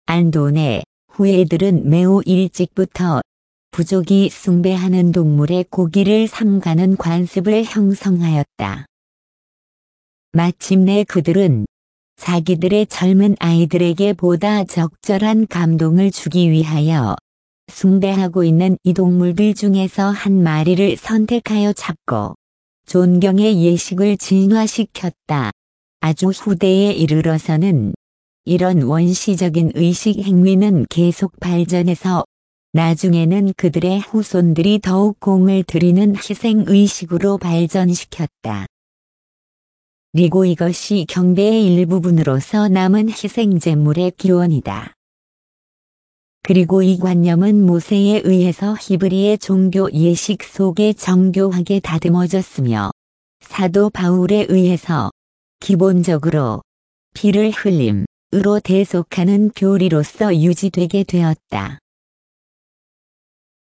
안돈의 후예들은 매우 일찍부터 부족이 숭배하는 동물의 고기를 삼가는 관습을 형성하였다. 마침내 그들은 자기들의 젊은 아이들에게 보다 적절한 감동을 주기 위하여 숭배하고 있는 이 동물들 중에서 한 마리를 선택하여 잡고 존경의 예식을 진화시켰다. 아주 후대에 이르러서는 이런 원시적인 의식 행위는 계속 발전해서 나중에는 그들의 후손들이 더욱 공을 들이는 희생의식으로 발전시켰다. 그리고 이것이 경배의 일부분으로서 남은 희생제물의 기원이다. 그리고 이 관념은 모세에 의해서 히브리의 종교 예식 속에 정교하게 다듬어졌으며 사도 바울에 의해서 기본적으로 피를 흘림으로 대속하는 교리로서 유지되게 되었다.